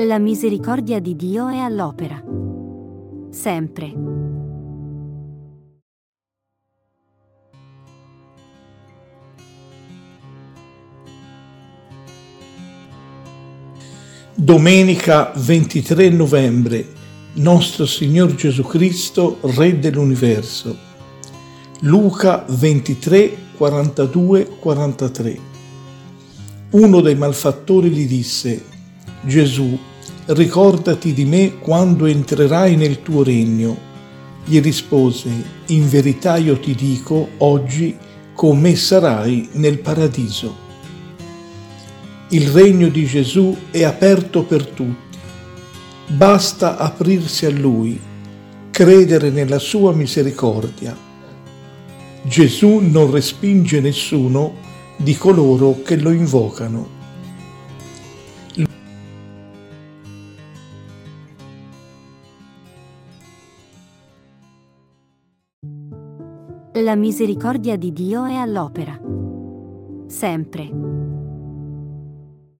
La misericordia di Dio è all'opera. Sempre. Domenica 23 novembre, nostro Signor Gesù Cristo, Re dell'Universo. Luca 23, 42-43. Uno dei malfattori gli disse: Gesù, ricordati di me quando entrerai nel tuo regno. Gli rispose: in verità io ti dico, oggi con me sarai nel paradiso. Il regno di Gesù è aperto per tutti. Basta aprirsi a Lui, credere nella sua misericordia. Gesù non respinge nessuno di coloro che lo invocano. La misericordia di Dio è all'opera. Sempre.